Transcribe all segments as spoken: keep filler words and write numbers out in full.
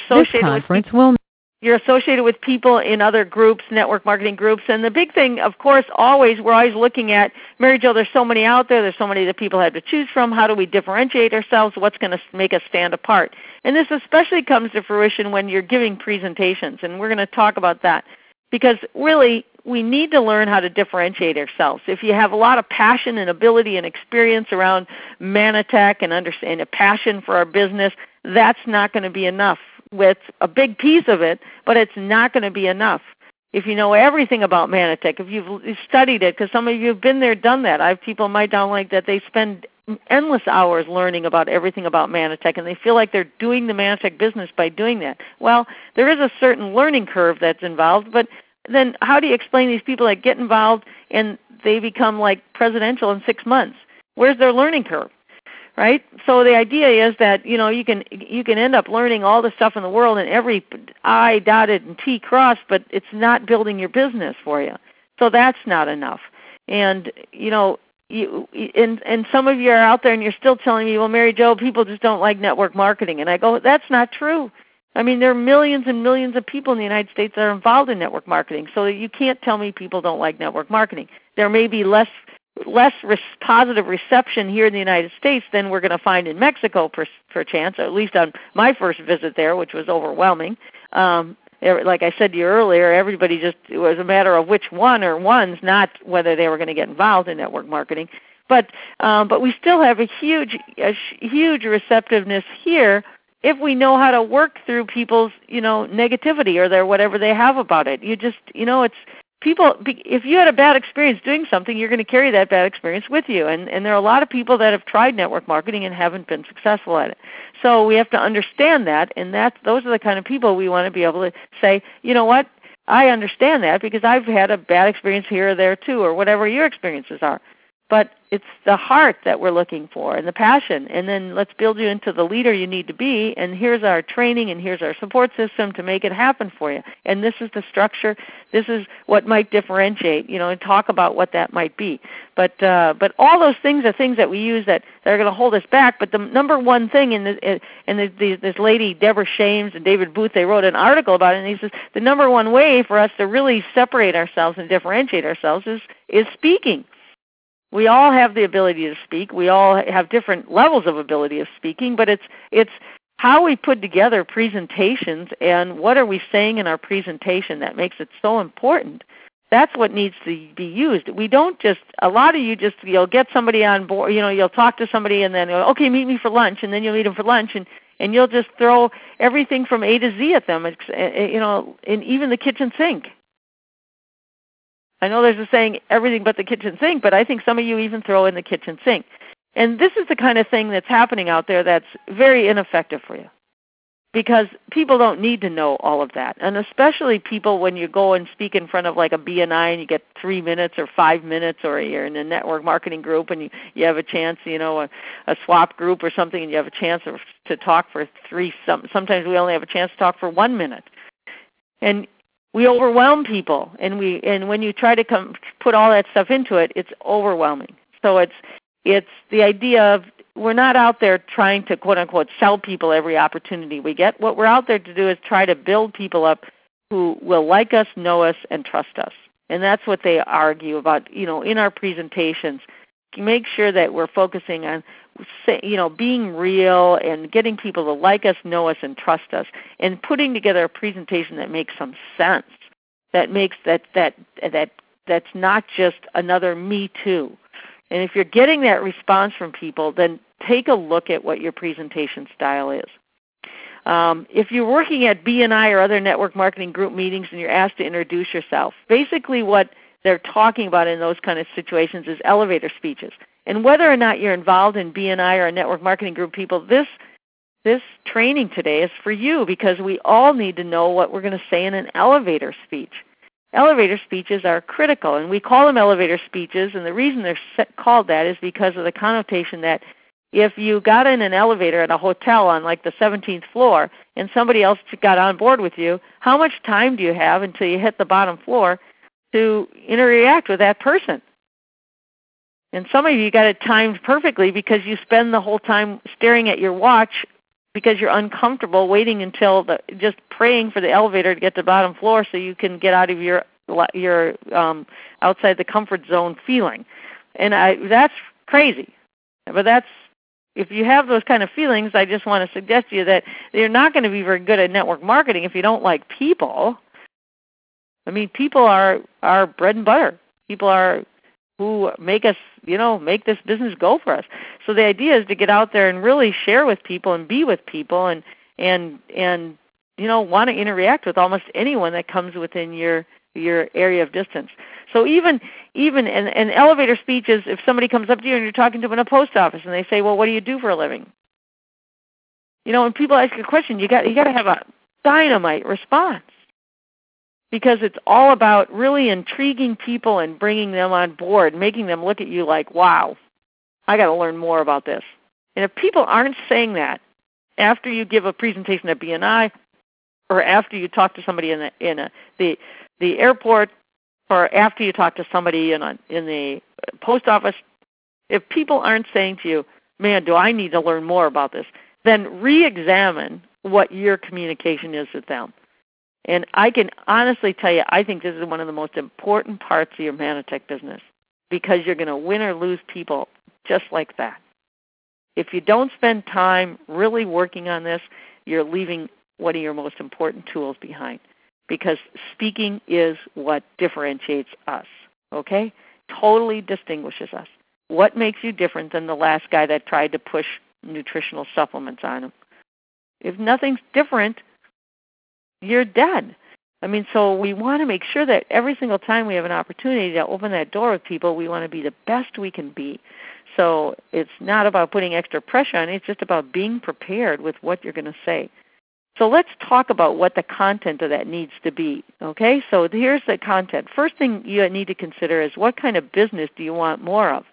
associated this conference with will you're associated with people in other groups, network marketing groups. And the big thing, of course, always, we're always looking at, Mary Jo, there's so many out there. There's so many that people have to choose from. How do we differentiate ourselves? What's going to make us stand apart? And this especially comes to fruition when you're giving presentations. And we're going to talk about that. Because really, we need to learn how to differentiate ourselves. If you have a lot of passion and ability and experience around Manatech and understand a passion for our business, that's not going to be enough. With a big piece of it, but it's not going to be enough. If you know everything about Manatech, if you've studied it, because some of you have been there, done that. I have people in my downline that they spend endless hours learning about everything about Manatech, and they feel like they're doing the Manatech business by doing that. Well, there is a certain learning curve that's involved, but then how do you explain these people that get involved and they become like presidential in six months? Where's their learning curve? Right? So the idea is that, you know, you can you can end up learning all the stuff in the world and every I dotted and T crossed, but it's not building your business for you. So that's not enough. And, you know, you, and, and some of you are out there and you're still telling me, well, Mary Jo, people just don't like network marketing. And I go, that's not true. I mean, there are millions and millions of people in the United States that are involved in network marketing. So you can't tell me people don't like network marketing. There may be less less res- positive reception here in the United States than we're going to find in Mexico, per, per chance, or at least on my first visit there, which was overwhelming. Um, like I said to you earlier, everybody just, it was a matter of which one or ones, not whether they were going to get involved in network marketing. But um, but we still have a huge, a huge receptiveness here if we know how to work through people's, you know, negativity or their whatever they have about it. You just, you know, it's, people, if you had a bad experience doing something, you're going to carry that bad experience with you. And, and there are a lot of people that have tried network marketing and haven't been successful at it. So we have to understand that, and that those are the kind of people we want to be able to say, you know what, I understand that because I've had a bad experience here or there too, or whatever your experiences are. But it's the heart that we're looking for and the passion. And then let's build you into the leader you need to be. And here's our training and here's our support system to make it happen for you. And this is the structure. This is what might differentiate, you know, and talk about what that might be. But uh, but all those things are things that we use that, that are going to hold us back. But the number one thing, in the, and the, the, this lady, Deborah Shames and David Booth, they wrote an article about it, and he says the number one way for us to really separate ourselves and differentiate ourselves is is speaking. We all have the ability to speak. We all have different levels of ability of speaking, but it's it's how we put together presentations and what are we saying in our presentation that makes it so important. That's what needs to be used. We don't just, a lot of you just, you'll get somebody on board, you know, you'll talk to somebody and then, okay, meet me for lunch, and then you'll meet them for lunch, and, and you'll just throw everything from A to Z at them, it's, you know, in even the kitchen sink. I know there's a saying, everything but the kitchen sink, but I think some of you even throw in the kitchen sink. And this is the kind of thing that's happening out there that's very ineffective for you because people don't need to know all of that. And especially people when you go and speak in front of like a B N I and you get three minutes or five minutes, or you're in a network marketing group and you, you have a chance, you know, a, a swap group or something, and you have a chance of, to talk for three, some, sometimes we only have a chance to talk for one minute. And we overwhelm people, and we and when you try to come put all that stuff into it, it's overwhelming. So it's it's the idea of we're not out there trying to quote unquote sell people every opportunity we get. What we're out there to do is try to build people up who will like us, know us, and trust us. And that's what they argue about, you know, in our presentations. Make sure that we're focusing on, you know, being real and getting people to like us, know us, and trust us, and putting together a presentation that makes some sense, that makes that that that that's not just another me too. And if you're getting that response from people, then take a look at what your presentation style is. Um, if you're working at B N I or other network marketing group meetings and you're asked to introduce yourself, basically what they're talking about in those kind of situations is elevator speeches. And whether or not you're involved in B N I or a network marketing group, people, this this training today is for you because we all need to know what we're going to say in an elevator speech. Elevator speeches are critical, and we call them elevator speeches, and the reason they're called that is because of the connotation that if you got in an elevator at a hotel on like the seventeenth floor and somebody else got on board with you, how much time do you have until you hit the bottom floor to interact with that person? And some of you got it timed perfectly because you spend the whole time staring at your watch because you're uncomfortable waiting until the, just praying for the elevator to get to the bottom floor so you can get out of your your um, outside the comfort zone feeling. And I, that's crazy. But that's, if you have those kind of feelings, I just want to suggest to you that you're not going to be very good at network marketing if you don't like people. I mean, people are our bread and butter. People are who make us, you know, make this business go for us. So the idea is to get out there and really share with people and be with people and and and you know, want to interact with almost anyone that comes within your your area of distance. So even even an, an elevator speech is if somebody comes up to you and you're talking to them in a post office and they say, "Well, what do you do for a living?" You know, when people ask you a question, you got you got to have a dynamite response, because it's all about really intriguing people and bringing them on board, making them look at you like, "Wow, I got to learn more about this." And if people aren't saying that after you give a presentation at B N I, or after you talk to somebody in the in a, the the airport, or after you talk to somebody in a, in the post office, if people aren't saying to you, "Man, do I need to learn more about this," then re-examine what your communication is with them. And I can honestly tell you, I think this is one of the most important parts of your Manitech business, because you're going to win or lose people just like that. If you don't spend time really working on this, you're leaving one of your most important tools behind, because speaking is what differentiates us, okay? Totally distinguishes us. What makes you different than the last guy that tried to push nutritional supplements on him? If nothing's different, you're dead. I mean, so we want to make sure that every single time we have an opportunity to open that door with people, we want to be the best we can be. So it's not about putting extra pressure on it. It's just about being prepared with what you're going to say. So let's talk about what the content of that needs to be, okay? So here's the content. First thing you need to consider is, what kind of business do you want more of?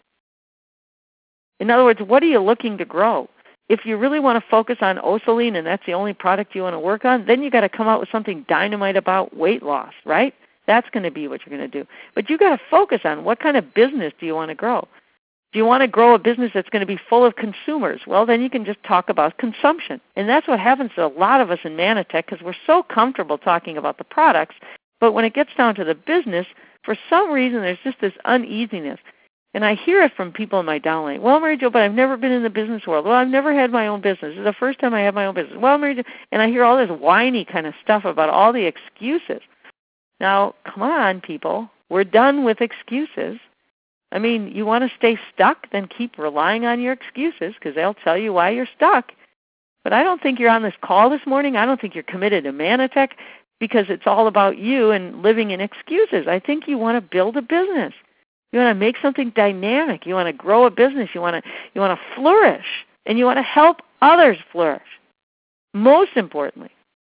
In other words, what are you looking to grow? If you really want to focus on Osaline and that's the only product you want to work on, then you've got to come out with something dynamite about weight loss, right? That's going to be what you're going to do. But you've got to focus on, what kind of business do you want to grow? Do you want to grow a business that's going to be full of consumers? Well, then you can just talk about consumption. And that's what happens to a lot of us in Manitech, because we're so comfortable talking about the products. But when it gets down to the business, for some reason there's just this uneasiness. And I hear it from people in my downline. "Well, Mary Jo, but I've never been in the business world. Well, I've never had my own business. This is the first time I have my own business. Well, Mary Jo," and I hear all this whiny kind of stuff about all the excuses. Now, come on, people. We're done with excuses. I mean, you want to stay stuck? Then keep relying on your excuses, because they'll tell you why you're stuck. But I don't think you're on this call this morning. I don't think you're committed to Manitech because it's all about you and living in excuses. I think you want to build a business. You want to make something dynamic. You want to grow a business. You want to you want to flourish, and you want to help others flourish. Most importantly,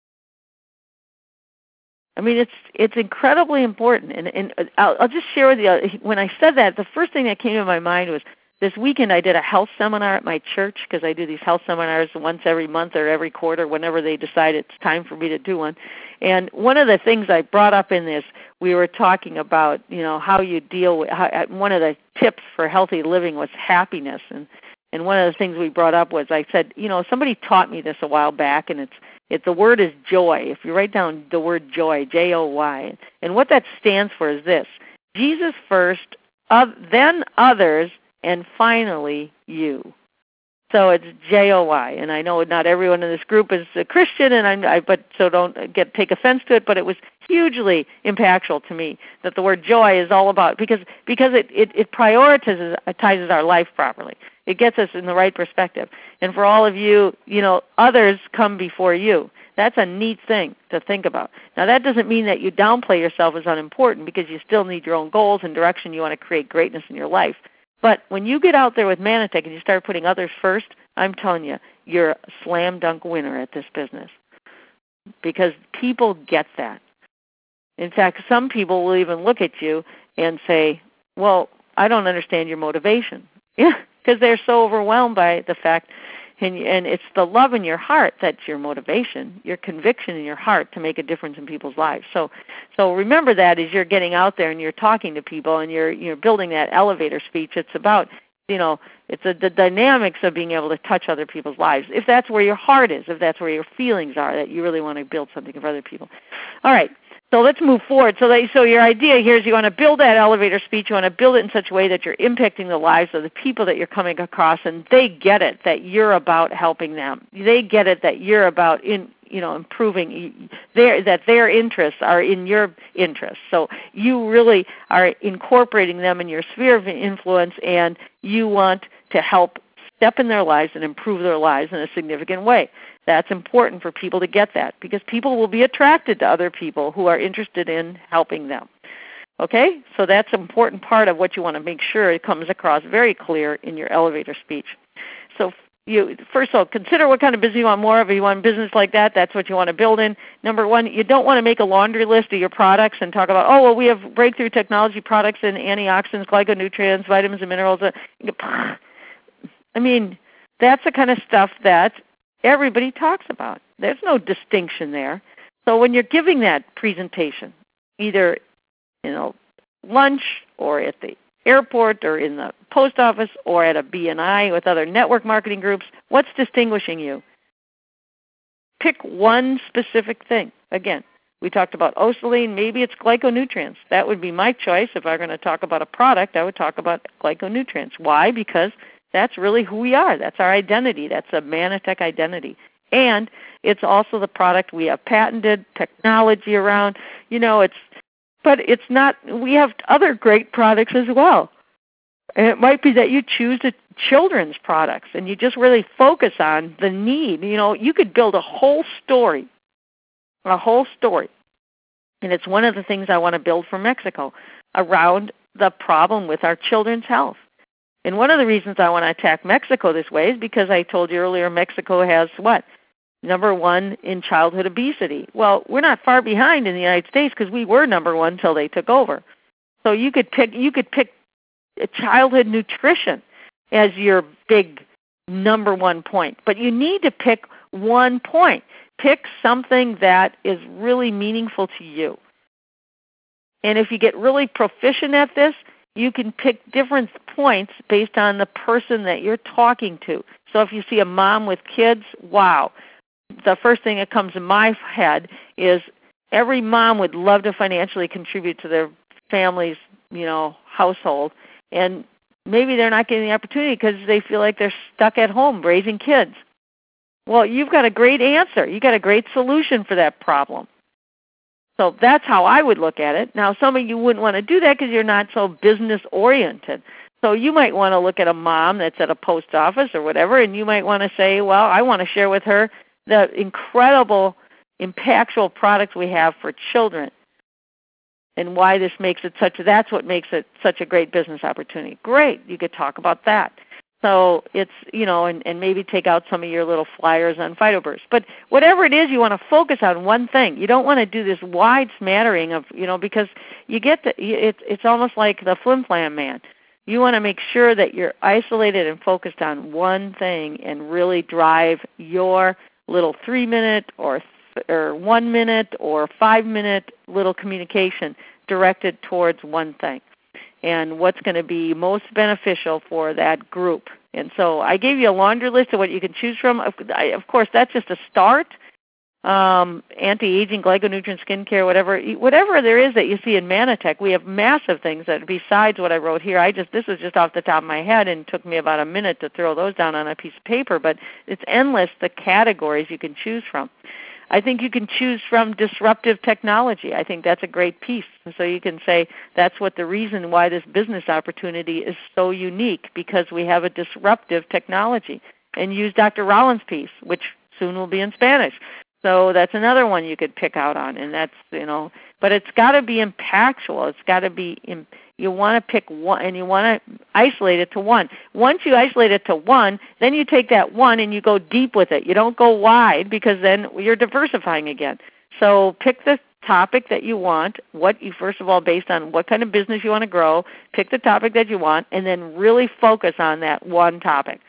I mean, it's it's incredibly important. And, and I'll, I'll just share with you, when I said that, the first thing that came to my mind was, this weekend I did a health seminar at my church, because I do these health seminars once every month or every quarter, whenever they decide it's time for me to do one. And one of the things I brought up in this, we were talking about, you know, how you deal with, how, one of the tips for healthy living was happiness. And, and one of the things we brought up was, I said, you know, somebody taught me this a while back, and it's, it, the word is joy. If you write down the word joy, J O Y, and what that stands for is this: Jesus first, uh, then others, and finally you. So it's J O Y, and I know not everyone in this group is a Christian, and I'm, I, but so don't get take offense to it. But it was hugely impactful to me that the word joy is all about, because because it it, it prioritizes ties our life properly. It gets us in the right perspective. And for all of you, you know, others come before you. That's a neat thing to think about. Now, that doesn't mean that you downplay yourself as unimportant, because you still need your own goals and direction. You want to create greatness in your life. But when you get out there with Manitech and you start putting others first, I'm telling you, you're a slam dunk winner at this business, because people get that. In fact, some people will even look at you and say, well, I don't understand your motivation. Yeah, because they're so overwhelmed by the fact, and, and it's the love in your heart that's your motivation, your conviction in your heart to make a difference in people's lives. So so remember that as you're getting out there and you're talking to people and you're you're building that elevator speech. It's about you know, it's a, the dynamics of being able to touch other people's lives. If that's where your heart is, if that's where your feelings are, that you really want to build something for other people. All right. So let's move forward. So, that, so your idea here is you want to build that elevator speech. You want to build it in such a way that you're impacting the lives of the people that you're coming across, and they get it, that you're about helping them. They get it that you're about in, you know, improving their, that their interests are in your interests. So you really are incorporating them in your sphere of influence, and you want to help step in their lives and improve their lives in a significant way. That's important for people to get that, because people will be attracted to other people who are interested in helping them. Okay? So that's an important part of what you want to make sure it comes across very clear in your elevator speech. So you, first of all, consider what kind of business you want more of. If you want a business like that, that's what you want to build in. Number one, you don't want to make a laundry list of your products and talk about, oh, well, we have breakthrough technology products in antioxidants, glyconutrients, vitamins and minerals. I mean, that's the kind of stuff that everybody talks about. There's no distinction there. So when you're giving that presentation, either, you know, lunch or at the airport or in the post office or at a B N I with other network marketing groups, what's distinguishing you? Pick one specific thing. Again, we talked about Osaline. Maybe it's glyconutrients. That would be my choice. If I'm going to talk about a product, I would talk about glyconutrients. Why? Because that's really who we are. That's our identity. That's a Mannatech identity. And it's also the product we have patented technology around. You know, it's, but it's not, we have other great products as well. And it might be that you choose the children's products and you just really focus on the need. You know, you could build a whole story, a whole story. And it's one of the things I want to build for Mexico around the problem with our children's health. And one of the reasons I want to attack Mexico this way is because I told you earlier Mexico has what? Number one in childhood obesity. Well, we're not far behind in the United States because we were number one until they took over. So you could pick you could pick childhood nutrition as your big number one point. But you need to pick one point. Pick something that is really meaningful to you. And if you get really proficient at this, you can pick different points based on the person that you're talking to. So if you see a mom with kids, wow. The first thing that comes in my head is every mom would love to financially contribute to their family's, you know, household. And maybe they're not getting the opportunity because they feel like they're stuck at home raising kids. Well, you've got a great answer. You've got a great solution for that problem. So that's how I would look at it. Now, some of you wouldn't want to do that because you're not so business-oriented. So you might want to look at a mom that's at a post office or whatever, and you might want to say, well, I want to share with her the incredible, impactful products we have for children and why this makes it such, that's what makes it such a great business opportunity. Great, you could talk about that. So it's, you know, and, and maybe take out some of your little flyers on PhytoBurst. But whatever it is, you want to focus on one thing. You don't want to do this wide smattering of, you know, because you get to, it's, it's almost like the Flim Flam Man. You want to make sure that you're isolated and focused on one thing and really drive your little three-minute or, th- or one-minute or five-minute little communication directed towards one thing and what's going to be most beneficial for that group. And so I gave you a laundry list of what you can choose from. Of, I, of course, that's just a start. Um, anti-aging, glyconutrient, skincare, whatever, whatever there is that you see in Mannatech, we have massive things that besides what I wrote here. I just this was just off the top of my head and took me about a minute to throw those down on a piece of paper. But it's endless the categories you can choose from. I think you can choose from disruptive technology. I think that's a great piece. So you can say that's what the reason why this business opportunity is so unique, because we have a disruptive technology. And use Doctor Rollins' piece, which soon will be in Spanish. So that's another one you could pick out on, and that's, you know, but it's got to be impactful. It's got to be, you want to pick one, and you want to isolate it to one. Once you isolate it to one, then you take that one and you go deep with it. You don't go wide, because then you're diversifying again. So pick the topic that you want, what you, first of all, based on what kind of business you want to grow, pick the topic that you want, and then really focus on that one topic.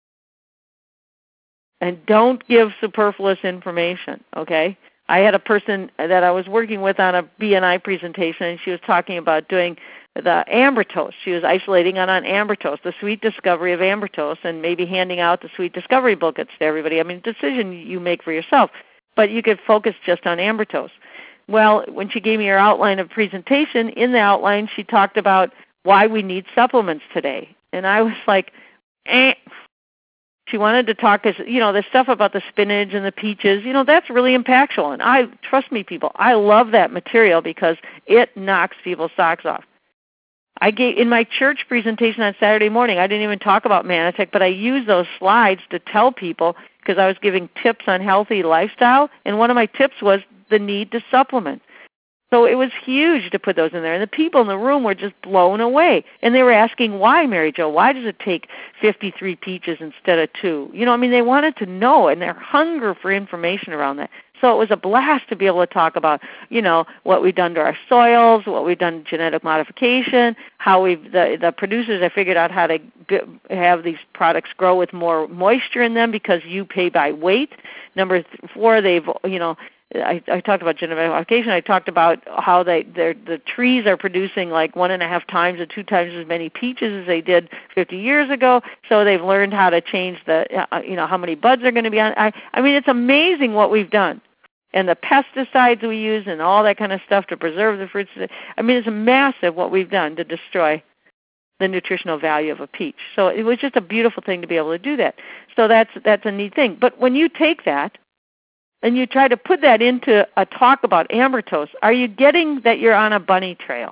And don't give superfluous information, okay? I had a person that I was working with on a B N I presentation, and she was talking about doing the Ambertose. She was isolating on, on Ambertose, the sweet discovery of Ambertose, and maybe handing out the sweet discovery booklets to everybody. I mean, decision you make for yourself, but you could focus just on Ambertose. Well, when she gave me her outline of presentation, in the outline she talked about why we need supplements today. And I was like, eh. She wanted to talk, as you know, the stuff about the spinach and the peaches, you know, that's really impactful. And I, trust me, people, I love that material because it knocks people's socks off. I gave, in my church presentation on Saturday morning, I didn't even talk about Mannatech, but I used those slides to tell people, because I was giving tips on healthy lifestyle, and one of my tips was the need to supplement. So it was huge to put those in there. And the people in the room were just blown away. And they were asking, why, Mary Jo? Why does it take fifty-three peaches instead of two? You know, I mean, they wanted to know, and their hunger for information around that. So it was a blast to be able to talk about, you know, what we've done to our soils, what we've done genetic modification, how we've, the, the producers have figured out how to get, have these products grow with more moisture in them because you pay by weight. Number four, they've, you know, I, I talked about genetic modification. I talked about how they, the trees are producing like one and a half times or two times as many peaches as they did fifty years ago. So they've learned how to change the, uh, you know, how many buds are going to be on. I, I mean, it's amazing what we've done. And the pesticides we use and all that kind of stuff to preserve the fruits. I mean, it's massive what we've done to destroy the nutritional value of a peach. So it was just a beautiful thing to be able to do that. So that's that's a neat thing. But when you take that and you try to put that into a talk about Ambertose, are you getting that you're on a bunny trail?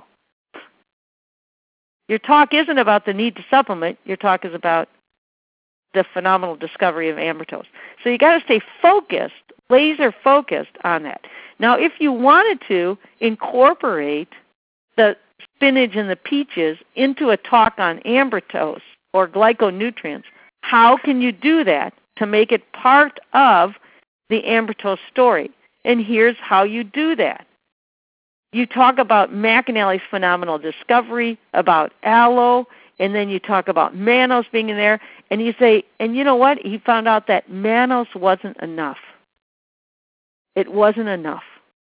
Your talk isn't about the need to supplement. Your talk is about the phenomenal discovery of Ambertose. So you got to stay focused, laser focused on that. Now, if you wanted to incorporate the spinach and the peaches into a talk on Ambertose or glyconutrients, how can you do that to make it part of the Ambertose story? And here's how you do that. You talk about McAnally's phenomenal discovery, about aloe, and then you talk about mannose being in there, and you say, and you know what? He found out that mannose wasn't enough. It wasn't enough.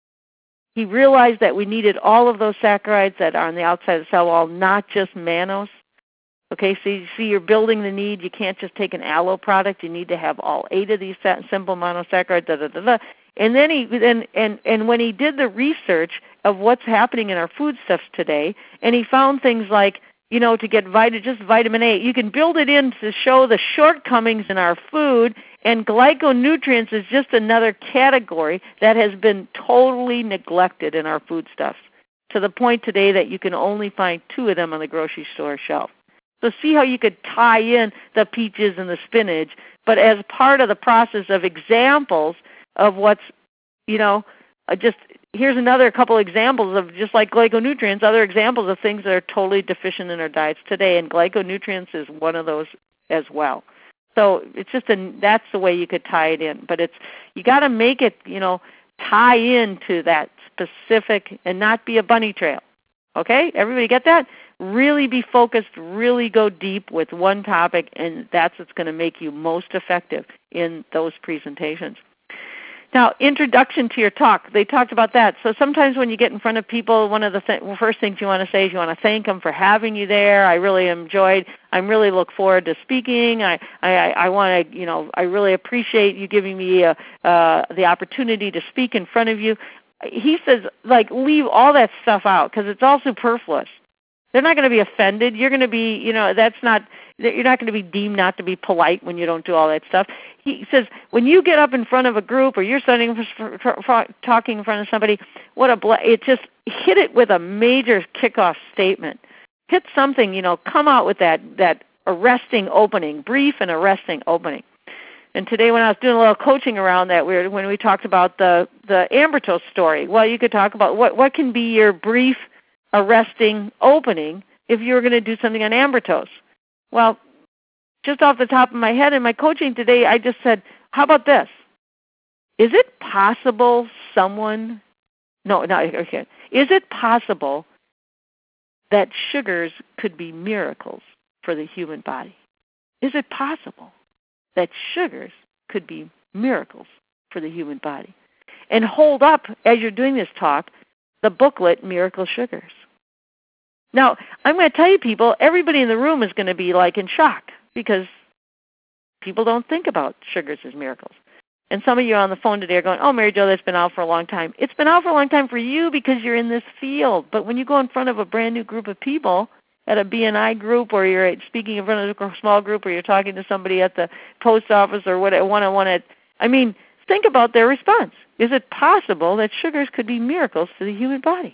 He realized that we needed all of those saccharides that are on the outside of the cell wall, not just mannose. Okay, so you see you're building the need. You can't just take an aloe product. You need to have all eight of these simple monosaccharides, da, da, da, da. And then he, and, and, and when he did the research of what's happening in our foodstuffs today, and he found things like, you know, to get vitamin, just vitamin A, you can build it in to show the shortcomings in our food, and glyconutrients is just another category that has been totally neglected in our foodstuffs, to the point today that you can only find two of them on the grocery store shelf. So see how you could tie in the peaches and the spinach, but as part of the process of examples of what's, you know, uh, just here's another couple examples of, just like glyconutrients, other examples of things that are totally deficient in our diets today, and glyconutrients is one of those as well. So it's just a, that's the way you could tie it in, but it's, you got to make it, you know, tie into that specific and not be a bunny trail. Okay, everybody get that? Really be focused, really go deep with one topic, and that's what's going to make you most effective in those presentations. Now, introduction to your talk. They talked about that. So sometimes when you get in front of people, one of the th- first things you want to say is you want to thank them for having you there. I really enjoyed. I really look forward to speaking. I I, I want to, you know, I really appreciate you giving me a, uh, the opportunity to speak in front of you. He says, like, leave all that stuff out because it's all superfluous. They're not going to be offended. You're going to be, you know, that's not, you're not going to be deemed not to be polite when you don't do all that stuff. He says, when you get up in front of a group or you're standing for, for, for, talking in front of somebody, what a, it just hit it with a major kickoff statement. Hit something, you know, come out with that, that arresting opening, brief and arresting opening. And today when I was doing a little coaching around that, we were, when we talked about the, the Ambertose story, well, you could talk about what, what can be your brief, arresting opening if you were going to do something on Ambertose. Well, just off the top of my head in my coaching today, I just said, how about this? Is it possible someone, no, no, okay. Is it possible that sugars could be miracles for the human body? Is it possible that sugars could be miracles for the human body? And hold up, as you're doing this talk, the booklet, Miracle Sugars. Now, I'm going to tell you people, everybody in the room is going to be like in shock because people don't think about sugars as miracles. And some of you on the phone today are going, oh, Mary Jo, that's been out for a long time. It's been out for a long time for you because you're in this field. But when you go in front of a brand new group of people at a B N I group, or you're speaking in front of a small group, or you're talking to somebody at the post office or what, one-on-one at, I mean, think about their response. Is it possible that sugars could be miracles to the human body?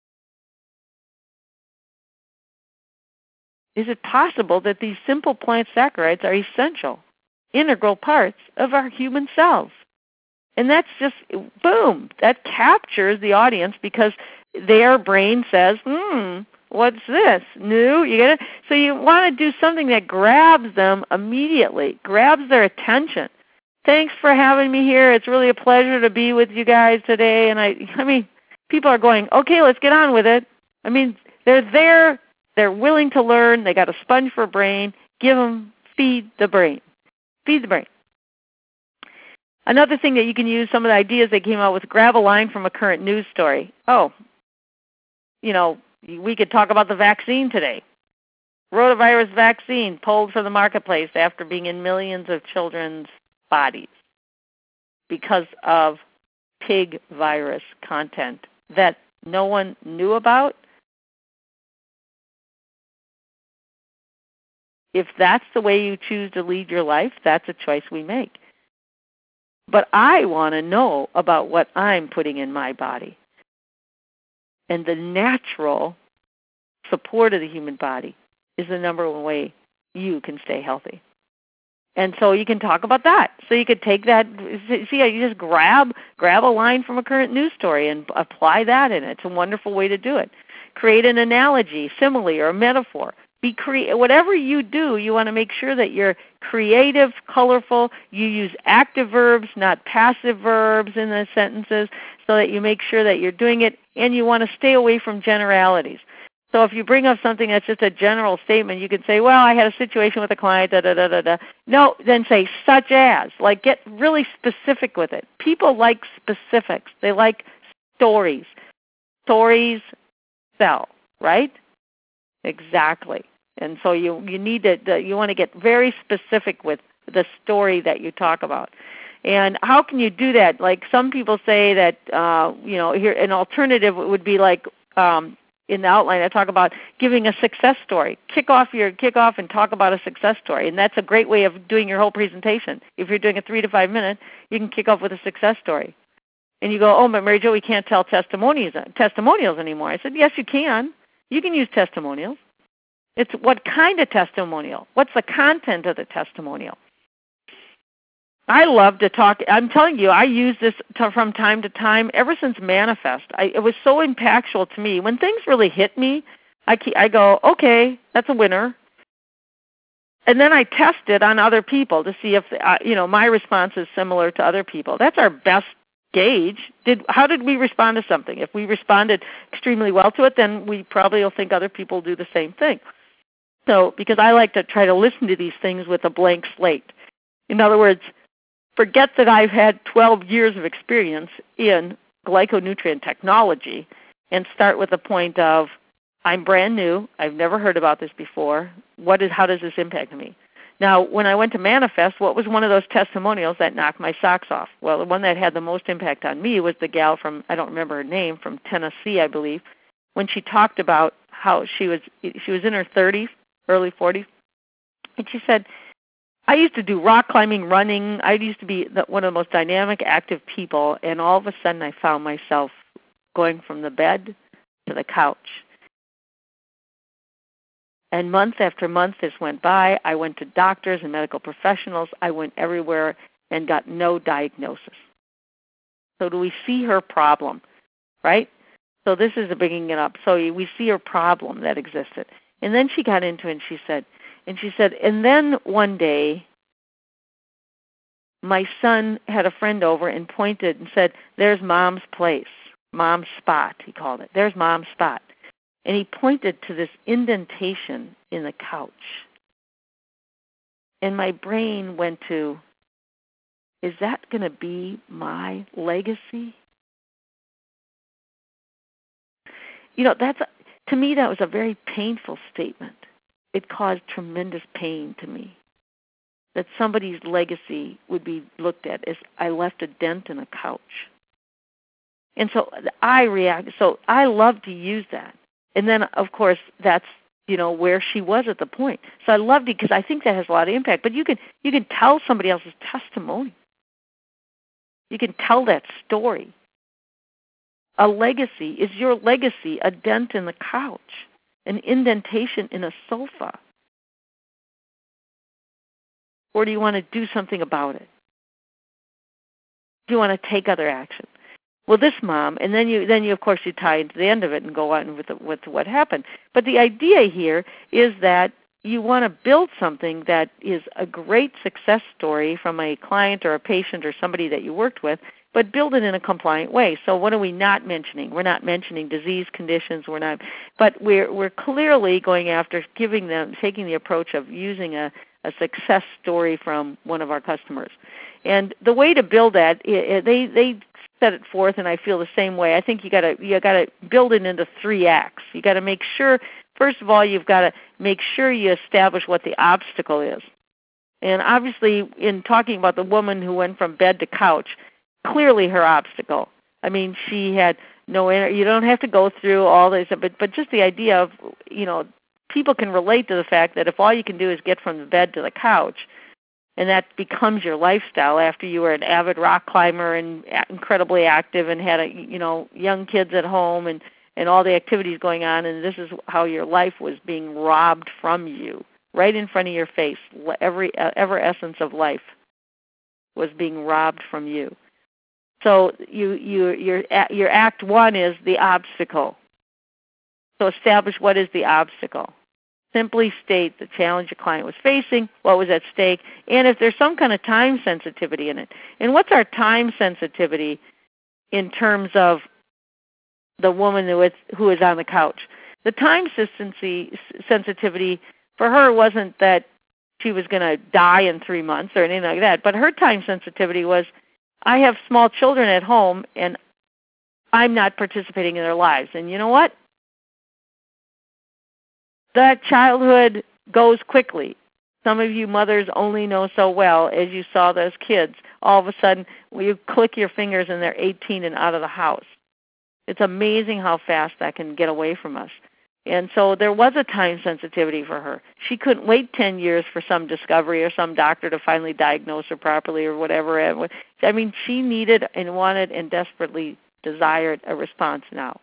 Is it possible that these simple plant saccharides are essential, integral parts of our human cells? And that's just, boom, that captures the audience because their brain says, hmm, what's this? New? You get it? So you want to do something that grabs them immediately, grabs their attention. Thanks for having me here. It's really a pleasure to be with you guys today. And I, I mean, people are going, okay, let's get on with it. I mean, they're there. They're willing to learn. They got a sponge for a brain. Give them, feed the brain. Feed the brain. Another thing that you can use, some of the ideas they came out with, grab a line from a current news story. Oh, you know, we could talk about the vaccine today. Rotavirus vaccine pulled from the marketplace after being in millions of children's bodies because of pig virus content that no one knew about. If that's the way you choose to lead your life, that's a choice we make. But I want to know about what I'm putting in my body. And the natural support of the human body is the number one way you can stay healthy. And so you can talk about that. So you could take that, see how you just grab grab a line from a current news story and apply that in it. It's a wonderful way to do it. Create an analogy, simile, or a metaphor. Be cre- whatever you do, you want to make sure that you're creative, colorful. You use active verbs, not passive verbs in the sentences, so that you make sure that you're doing it, and you want to stay away from generalities. So if you bring up something that's just a general statement, you can say, well, I had a situation with a client, da, da, da, da, da. No, then say such as. Like get really specific with it. People like specifics. They like stories. Stories sell, right? Exactly. And so you you need to you want to get very specific with the story that you talk about. And how can you do that? Like some people say that uh, you know here an alternative would be like um, in the outline I talk about giving a success story. Kick off your kick off and talk about a success story, and that's a great way of doing your whole presentation. If you're doing a three to five minute, you can kick off with a success story. And you go, oh, but Mary Jo, we can't tell testimonials testimonials anymore. I said, yes, you can. You can use testimonials. It's what kind of testimonial? What's the content of the testimonial? I love to talk. I'm telling you, I use this to, from time to time ever since Manifest. I, it was so impactful to me. When things really hit me, I, keep, I go, okay, that's a winner. And then I test it on other people to see if uh, you know my response is similar to other people. That's our best gauge. Did how did we respond to something? If we responded extremely well to it, then we probably will think other people do the same thing. So, because I like to try to listen to these things with a blank slate. In other words, forget that I've had twelve years of experience in glyconutrient technology and start with the point of, I'm brand new. I've never heard about this before. What is, how does this impact me? Now, when I went to Manifest, what was one of those testimonials that knocked my socks off? Well, the one that had the most impact on me was the gal from, I don't remember her name, from Tennessee, I believe, when she talked about how she was she was in her thirties, early forties, and she said, I used to do rock climbing, running. I used to be the, one of the most dynamic, active people, and all of a sudden I found myself going from the bed to the couch. And month after month this went by. I went to doctors and medical professionals. I went everywhere and got no diagnosis. So do we see her problem, right? So this is bringing it up. So we see her problem that existed. And then she got into it and she said, and she said, and then one day my son had a friend over and pointed and said, there's Mom's place, Mom's spot, he called it. There's Mom's spot. And he pointed to this indentation in the couch. And my brain went to, is that going to be my legacy? You know, that's to me, that was a very painful statement. It caused tremendous pain to me that somebody's legacy would be looked at as I left a dent in a couch. And so I reacted. So I love to use that. And then, of course, that's, you know, where she was at the point. So I loved it because I think that has a lot of impact. But you can you can tell somebody else's testimony. You can tell that story. A legacy is your legacy, a dent in the couch, an indentation in a sofa. Or do you want to do something about it? Do you want to take other action? Well, this mom, and then you, then you, of course, you tie into the end of it and go on with the, with what happened. But the idea here is that you want to build something that is a great success story from a client or a patient or somebody that you worked with, but build it in a compliant way. So what are we not mentioning? We're not mentioning disease conditions. We're not, but we're we're clearly going after giving them, taking the approach of using a, a success story from one of our customers. And the way to build that, they they set it forth, and I feel the same way. I think you got to you got to build it into three acts. You got to make sure, first of all, you've got to make sure you establish what the obstacle is. And obviously, in talking about the woman who went from bed to couch, clearly her obstacle. I mean, she had no energy. You don't have to go through all this, but but just the idea of, you know, people can relate to the fact that if all you can do is get from the bed to the couch, and that becomes your lifestyle after you were an avid rock climber and incredibly active and had a, you know, young kids at home and, and all the activities going on, and this is how your life was being robbed from you, right in front of your face. Every ever essence of life was being robbed from you. So you, you, your, your act one is the obstacle. So establish what is the obstacle. Simply state the challenge your client was facing, what was at stake, and if there's some kind of time sensitivity in it. And what's our time sensitivity in terms of the woman who is, who is on the couch? The time sensitivity for her wasn't that she was going to die in three months or anything like that, but her time sensitivity was, I have small children at home, and I'm not participating in their lives. And you know what? That childhood goes quickly. Some of you mothers only know so well as you saw those kids. All of a sudden, you click your fingers and they're eighteen and out of the house. It's amazing how fast that can get away from us. And so there was a time sensitivity for her. She couldn't wait ten years for some discovery or some doctor to finally diagnose her properly or whatever. I mean, she needed and wanted and desperately desired a response now.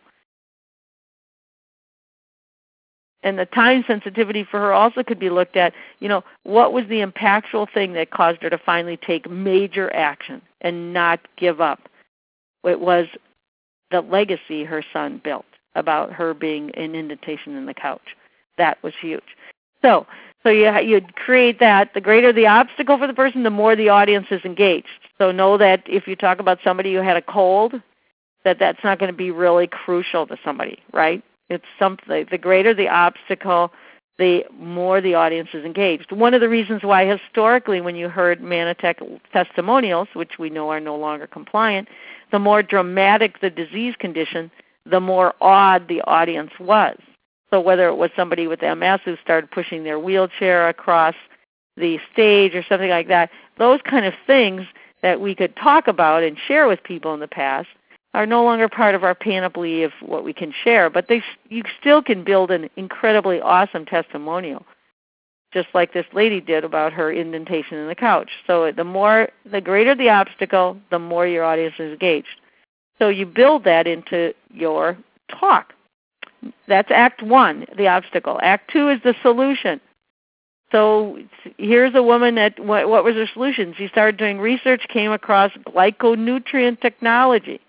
And the time sensitivity for her also could be looked at, you know, what was the impactful thing that caused her to finally take major action and not give up? It was the legacy her son built about her being an indentation in the couch. That was huge. So so you, you'd create that. The greater the obstacle for the person, the more the audience is engaged. So know that if you talk about somebody who had a cold, that that's not going to be really crucial to somebody, right? It's something. The greater the obstacle, the more the audience is engaged. One of the reasons why historically when you heard Manitech testimonials, which we know are no longer compliant, the more dramatic the disease condition, the more awed the audience was. So whether it was somebody with M S who started pushing their wheelchair across the stage or something like that, those kind of things that we could talk about and share with people in the past are no longer part of our panoply of what we can share, but they, you still can build an incredibly awesome testimonial, just like this lady did about her indentation in the couch. So the more, the greater the obstacle, the more your audience is engaged. So you build that into your talk. That's act one, the obstacle. Act two is the solution. So here's a woman that, what, what was her solution? She started doing research, came across glyconutrient technology.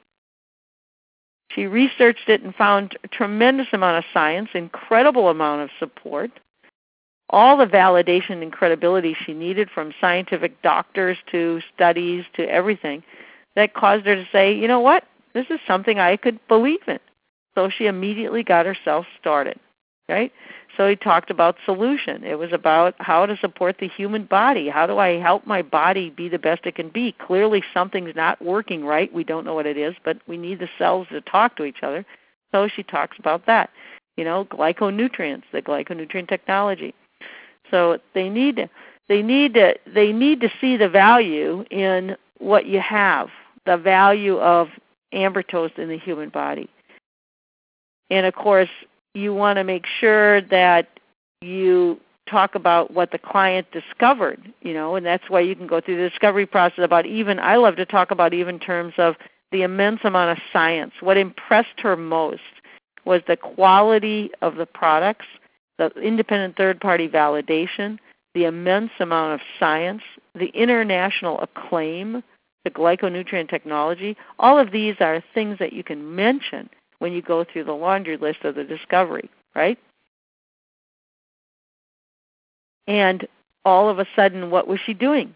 She researched it and found a tremendous amount of science, incredible amount of support, all the validation and credibility she needed from scientific doctors to studies to everything that caused her to say, you know what, this is something I could believe in. So she immediately got herself started, right? So he talked about solution. It was about how to support the human body. How do I help my body be the best it can be? Clearly something's not working right. We don't know what it is, but we need the cells to talk to each other. So she talks about that. you know, glyconutrients, the glyconutrient technology. So they need to, they need to, they need to see the value in what you have, the value of Ambertoast in the human body. And of course, you want to make sure that you talk about what the client discovered, you know, and that's why you can go through the discovery process about even, I love to talk about even terms of the immense amount of science. What impressed her most was the quality of the products, the independent third-party validation, the immense amount of science, the international acclaim, the glyconutrient technology. All of these are things that you can mention when you go through the laundry list of the discovery, right? And all of a sudden, what was she doing?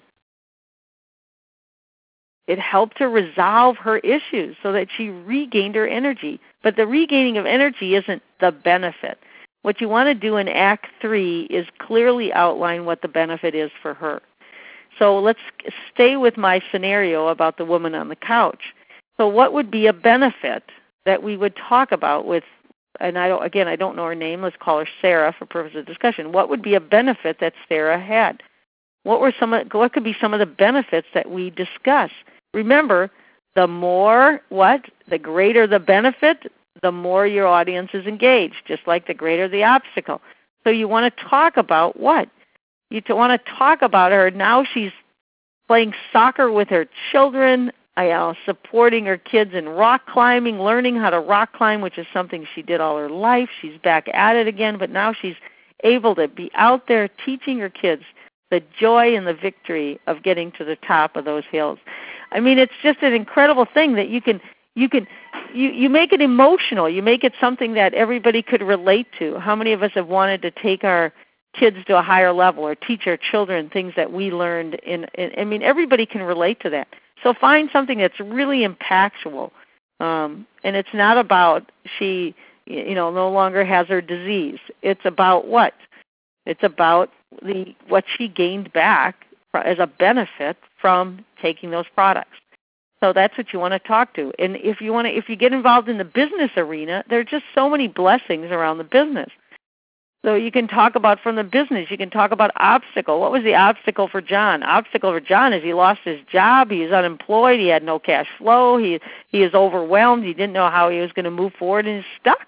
It helped her resolve her issues so that she regained her energy. But the regaining of energy isn't the benefit. What you want to do in Act three is clearly outline what the benefit is for her. So let's stay with my scenario about the woman on the couch. So what would be a benefit that we would talk about with, and I don't, again, I don't know her name. Let's call her Sarah for purpose of discussion. What would be a benefit that Sarah had? What were some? Of, what could be some of the benefits that we discuss? Remember, the more what, the greater the benefit, the more your audience is engaged, just like the greater the obstacle. So you want to talk about what? You want to talk about her. Now she's playing soccer with her children, I, uh, supporting her kids in rock climbing, learning how to rock climb, which is something she did all her life. She's back at it again, but now she's able to be out there teaching her kids the joy and the victory of getting to the top of those hills. I mean, it's just an incredible thing that you can you can you, you make it emotional. You make it something that everybody could relate to. How many of us have wanted to take our kids to a higher level or teach our children things that we learned in, in I mean, everybody can relate to that. So find something that's really impactful. Um, and it's not about she, you know, no longer has her disease. It's about what? It's about the what she gained back as a benefit from taking those products. So that's what you want to talk to. And if you want to, if you get involved in the business arena, there are just so many blessings around the business. So you can talk about from the business. You can talk about obstacle. What was the obstacle for John? Obstacle for John is he lost his job. He is unemployed. He had no cash flow. He he is overwhelmed. He didn't know how he was going to move forward, and he's stuck.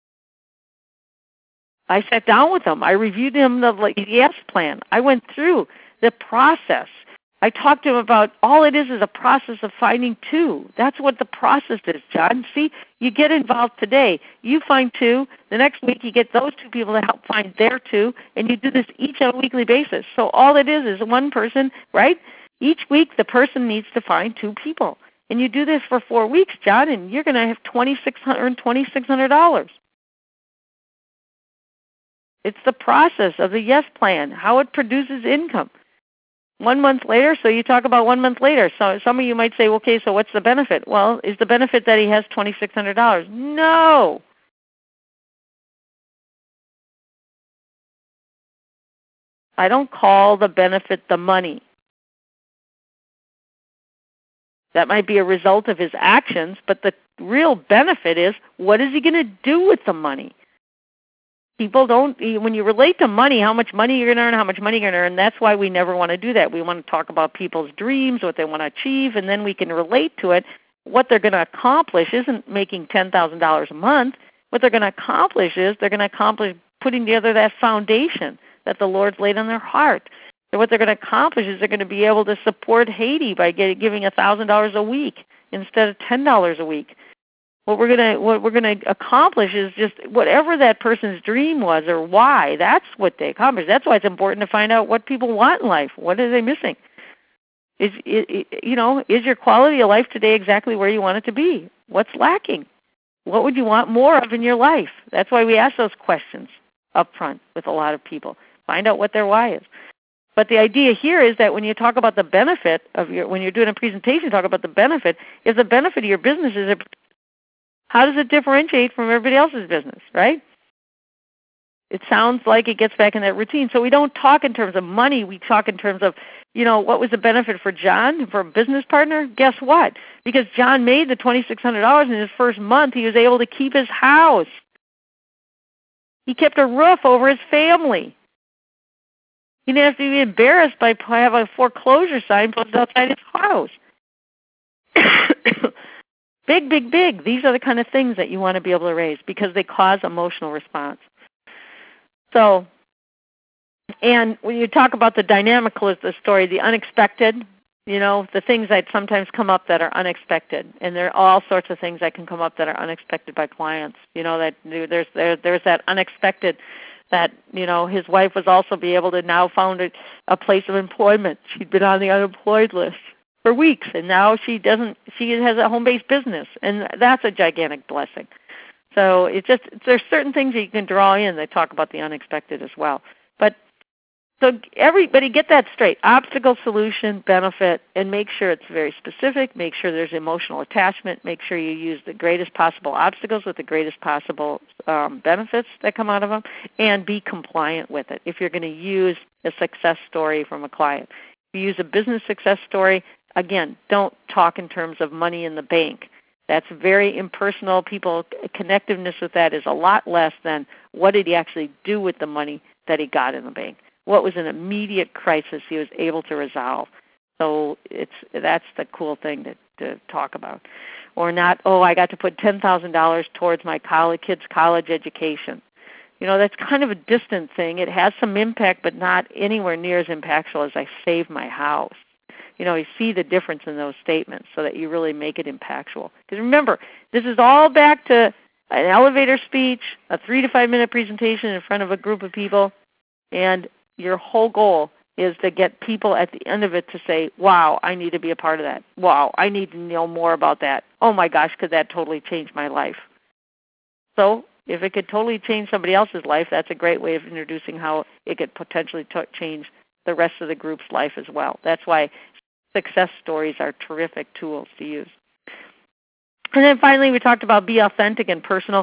I sat down with him. I reviewed him the like, yes plan. I went through the process. I talked to him about all it is is a process of finding two. That's what the process is, John. See, you get involved today. You find two. The next week you get those two people to help find their two, and you do this each on a weekly basis. So all it is is one person, right? Each week the person needs to find two people. And you do this for four weeks, John, and you're going to have twenty-six hundred dollars. It's the process of the yes plan, how it produces income. One month later, so you talk about one month later. So some of you might say, okay, so what's the benefit? Well, is the benefit that he has twenty-six hundred dollars? No. I don't call the benefit the money. That might be a result of his actions, but the real benefit is, what is he going to do with the money? People don't, when you relate to money, how much money you're going to earn, how much money you're going to earn, that's why we never want to do that. We want to talk about people's dreams, what they want to achieve, and then we can relate to it. What they're going to accomplish isn't making ten thousand dollars a month. What they're going to accomplish is they're going to accomplish putting together that foundation that the Lord's laid on their heart. So what they're going to accomplish is they're going to be able to support Haiti by getting, giving one thousand dollars a week instead of ten dollars a week. What we're gonna what we're gonna accomplish is just whatever that person's dream was or why. That's what they accomplish. That's why it's important to find out what people want in life. What are they missing? Is it, you know is your quality of life today exactly where you want it to be? What's lacking? What would you want more of in your life? That's why we ask those questions up front with a lot of people. Find out what their why is. But the idea here is that when you talk about the benefit of your, when you're doing a presentation, talk about the benefit. If the benefit of your business is a how does it differentiate from everybody else's business, right? It sounds like it gets back in that routine. So we don't talk in terms of money. We talk in terms of, you know, what was the benefit for John, for a business partner? Guess what? Because John made the twenty-six hundred dollars in his first month, he was able to keep his house. He kept a roof over his family. He didn't have to be embarrassed by having a foreclosure sign posted outside his house. Big, big, big. These are the kind of things that you want to be able to raise because they cause emotional response. So, and when you talk about the dynamic of the story, the unexpected, you know, the things that sometimes come up that are unexpected, and there are all sorts of things that can come up that are unexpected by clients. You know, that there's there, there's that unexpected that, you know, his wife was also be able to now found a, a place of employment. She'd been on the unemployed list for weeks, and now she doesn't. She has a home-based business, and that's a gigantic blessing. So it's just there's certain things that you can draw in that talk about the unexpected as well. But so everybody get that straight: obstacle, solution, benefit, and make sure it's very specific. Make sure there's emotional attachment. Make sure you use the greatest possible obstacles with the greatest possible um, benefits that come out of them, and be compliant with it. If you're going to use a success story from a client, if you use a business success story, again, don't talk in terms of money in the bank. That's very impersonal. People, connectiveness with that is a lot less than what did he actually do with the money that he got in the bank. What was an immediate crisis he was able to resolve? So it's that's the cool thing to, to talk about. Or not, oh, I got to put ten thousand dollars towards my college, kid's college education. You know, that's kind of a distant thing. It has some impact, but not anywhere near as impactful as I saved my house. You know, you see the difference in those statements so that you really make it impactful. Because remember, this is all back to an elevator speech, a three to five minute presentation in front of a group of people, and your whole goal is to get people at the end of it to say, wow, I need to be a part of that. Wow, I need to know more about that. Oh my gosh, could that totally change my life? So if it could totally change somebody else's life, that's a great way of introducing how it could potentially t- change the rest of the group's life as well. That's why success stories are terrific tools to use. And then finally, we talked about be authentic and personal.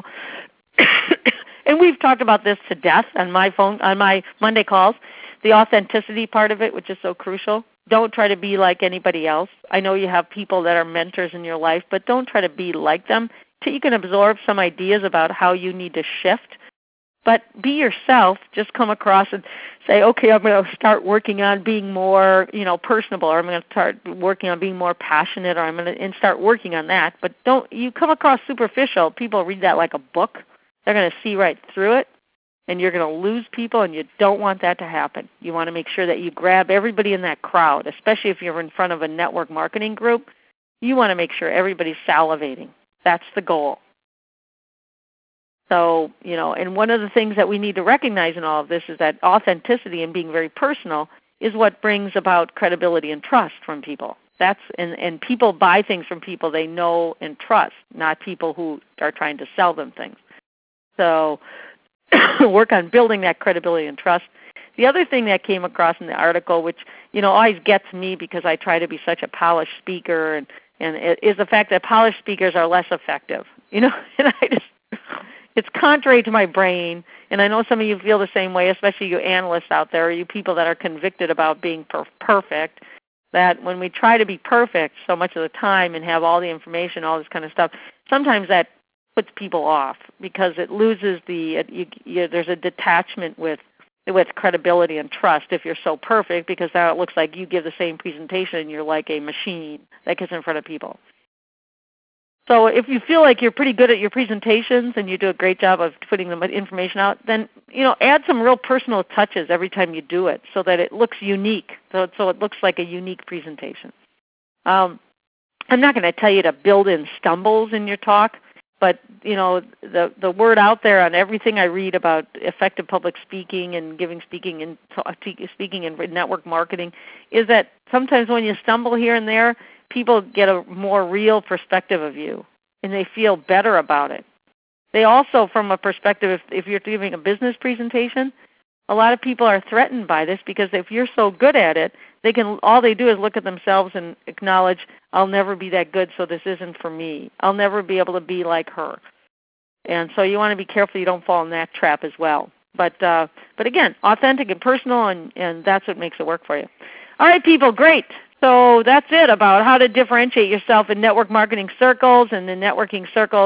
And we've talked about this to death on my phone, on my Monday calls, the authenticity part of it, which is so crucial. Don't try to be like anybody else. I know you have people that are mentors in your life, but don't try to be like them. You can absorb some ideas about how you need to shift, but be yourself. Just come across and say, okay, I'm going to start working on being more, you know, personable, or I'm going to start working on being more passionate, or I'm going to and start working on that. But don't you come across superficial. People read that like a book. They're going to see right through it, and you're going to lose people, and you don't want that to happen. You want to make sure that you grab everybody in that crowd, especially if you're in front of a network marketing group. You want to make sure everybody's salivating. That's the goal. So, you know, and one of the things that we need to recognize in all of this is that authenticity and being very personal is what brings about credibility and trust from people. That's and, and people buy things from people they know and trust, not people who are trying to sell them things. So work on building that credibility and trust. The other thing that came across in the article, which, you know, always gets me because I try to be such a polished speaker, and, and it is the fact that polished speakers are less effective. You know, and I just, it's contrary to my brain, and I know some of you feel the same way, especially you analysts out there, or you people that are convicted about being per- perfect, that when we try to be perfect so much of the time and have all the information, all this kind of stuff, sometimes that puts people off because it loses the, you, you, there's a detachment with with credibility and trust if you're so perfect, because now it looks like you give the same presentation and you're like a machine that gets in front of people. So if you feel like you're pretty good at your presentations and you do a great job of putting the information out, then, you know, add some real personal touches every time you do it so that it looks unique, so, so it looks like a unique presentation. Um, I'm not going to tell you to build in stumbles in your talk, but, you know, the the word out there on everything I read about effective public speaking and giving speaking and speaking and network marketing is that sometimes when you stumble here and there, people get a more real perspective of you, and they feel better about it. They also, from a perspective, if, if you're giving a business presentation, a lot of people are threatened by this because if you're so good at it, they can all they do is look at themselves and acknowledge, I'll never be that good, so this isn't for me. I'll never be able to be like her. And so you want to be careful you don't fall in that trap as well. But uh, but again, authentic and personal, and, and that's what makes it work for you. All right, people, great. So that's it about how to differentiate yourself in network marketing circles and in networking circles.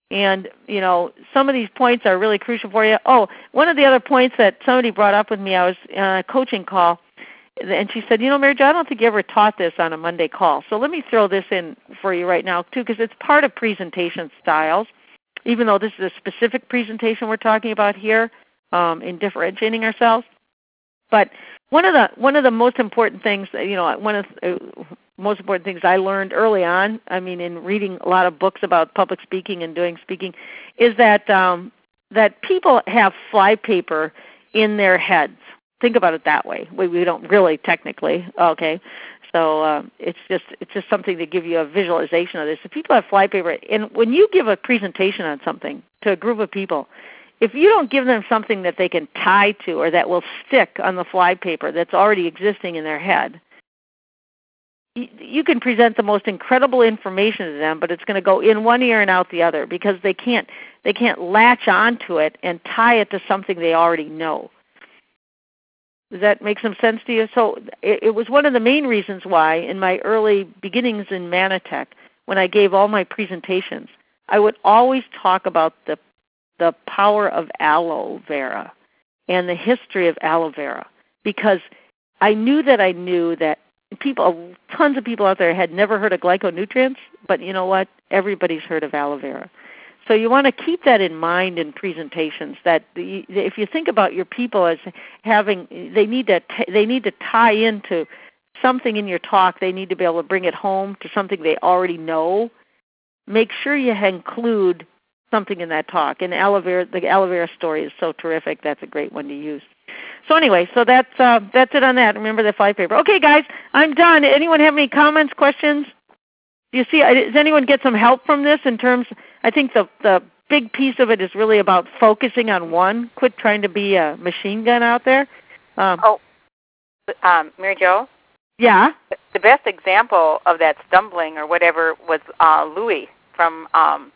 And, you know, some of these points are really crucial for you. Oh, one of the other points that somebody brought up with me, I was on a coaching call, and she said, you know, Mary Jo, I don't think you ever taught this on a Monday call. So let me throw this in for you right now, too, because it's part of presentation styles, even though this is a specific presentation we're talking about here um, in differentiating ourselves. But one of the one of the most important things, you know, one of the uh, most important things I learned early on, I mean, in reading a lot of books about public speaking and doing speaking, is that um, that people have flypaper in their heads. Think about it that way. We, we don't really technically, okay. So um, it's just it's just something to give you a visualization of this. If people have flypaper, and when you give a presentation on something to a group of people, if you don't give them something that they can tie to or that will stick on the flypaper that's already existing in their head, you, you can present the most incredible information to them, but it's going to go in one ear and out the other because they can't they can't latch onto it and tie it to something they already know. Does that make some sense to you? So it, it was one of the main reasons why in my early beginnings in Manatech, when I gave all my presentations, I would always talk about the the power of aloe vera and the history of aloe vera, because I knew that I knew that people, tons of people out there had never heard of glyconutrients, but you know what? Everybody's heard of aloe vera. So you want to keep that in mind in presentations, that the, if you think about your people as having, they need to t- they need to tie into something in your talk. They need to be able to bring it home to something they already know. Make sure you include something in that talk. And aloe vera, the aloe vera story is so terrific. That's a great one to use. So anyway, so that's uh, that's it on that. Remember the flypaper. Okay, guys, I'm done. Anyone have any comments, questions? Do you see? Does anyone get some help from this in terms? I think the the big piece of it is really about focusing on one. Quit trying to be a machine gun out there. Um, oh, um, Mary Jo? Yeah? The best example of that stumbling or whatever was uh, Louis from um,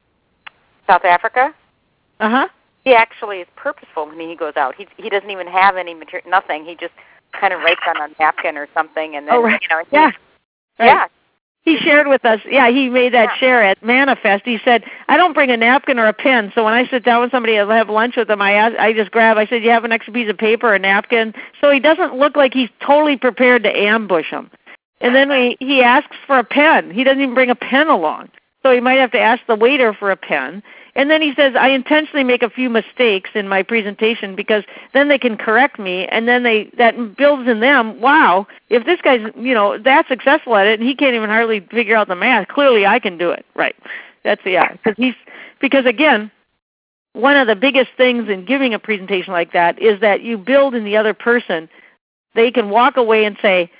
South Africa. Uh-huh. He actually is purposeful when he goes out. He he doesn't even have any material, nothing. He just kind of writes on a napkin or something, and then, oh, right. you know, yeah. Right. Yeah. He shared with us, yeah, he made that yeah. share at Manifest. He said, I don't bring a napkin or a pen, so when I sit down with somebody and have lunch with them, I ask, I just grab, I said, you have an extra piece of paper or a napkin? So he doesn't look like he's totally prepared to ambush them. And then we, he asks for a pen. He doesn't even bring a pen along. So he might have to ask the waiter for a pen. And then he says, I intentionally make a few mistakes in my presentation because then they can correct me, and then they that builds in them, wow, if this guy's, you know, that successful at it and he can't even hardly figure out the math, clearly I can do it. Right. That's, yeah, because he's, because again, one of the biggest things in giving a presentation like that is that you build in the other person, they can walk away and say,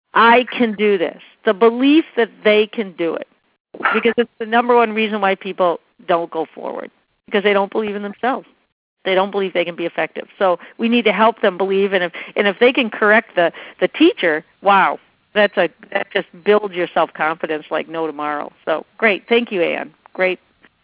I can do this. The belief that they can do it. Because it's the number one reason why people don't go forward, because they don't believe in themselves. They don't believe they can be effective. So we need to help them believe, and if and if they can correct the, the teacher, wow, that's a that just builds your self-confidence like no tomorrow. So great. Thank you, Ann. Great.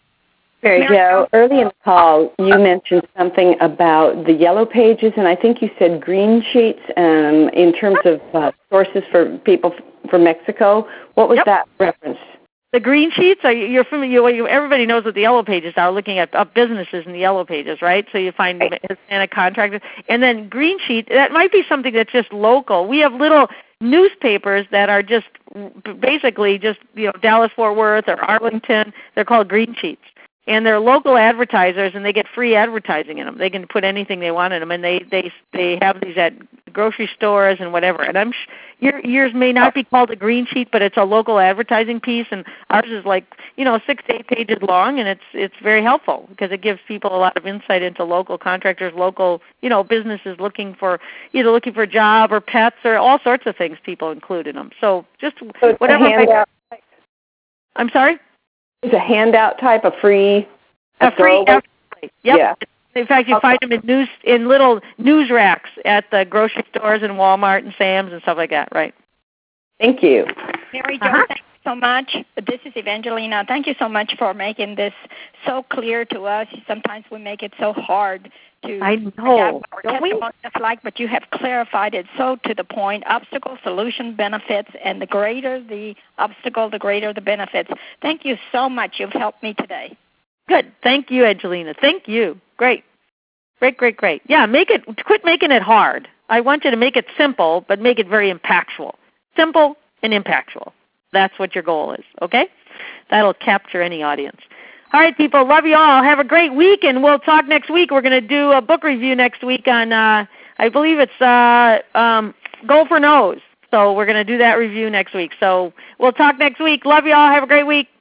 Mary Jo, early in the call, you mentioned something about the yellow pages, and I think you said green sheets um, in terms of uh, sources for people f- from Mexico. What was yep. that reference? The green sheets, are you, you're familiar, you, everybody knows what the yellow pages are, looking at uh, businesses in the yellow pages, right? So you find Hispanic contractors. And then green sheet, that might be something that's just local. We have little newspapers that are just basically just, you know, Dallas-Fort Worth or Arlington. They're called green sheets. And they're local advertisers, and they get free advertising in them. They can put anything they want in them, and they they they have these at grocery stores and whatever. And I'm sh- your yours may not be called a green sheet, but it's a local advertising piece, and ours is like, you know, six to eight pages long, and it's it's very helpful because it gives people a lot of insight into local contractors, local, you know, businesses looking for either looking for a job or pets or all sorts of things people include in them. So just so whatever. Handout. I'm sorry. It's a handout type, a free, a, a free. Yep. Yeah. In fact, you okay. find them in news in little news racks at the grocery stores and Walmart and Sam's and stuff like that. Right. Thank you, Mary Jo. Uh-huh. Thank you so much. This is Evangelina. Thank you so much for making this so clear to us. Sometimes we make it so hard to I know. Don't we? Just like, but you have clarified it so to the point. Obstacle, solution, benefits, and the greater the obstacle, the greater the benefits. Thank you so much. You've helped me today. Good. Thank you, Angelina. Thank you. Great. Great, great, great. Yeah, make it. Quit making it hard. I want you to make it simple, but make it very impactful. Simple and impactful. That's what your goal is, okay? That'll capture any audience. All right, people, love you all. Have a great week, and we'll talk next week. We're going to do a book review next week on, uh, I believe it's uh, um, Go for Nose. So we're going to do that review next week. So we'll talk next week. Love you all. Have a great week.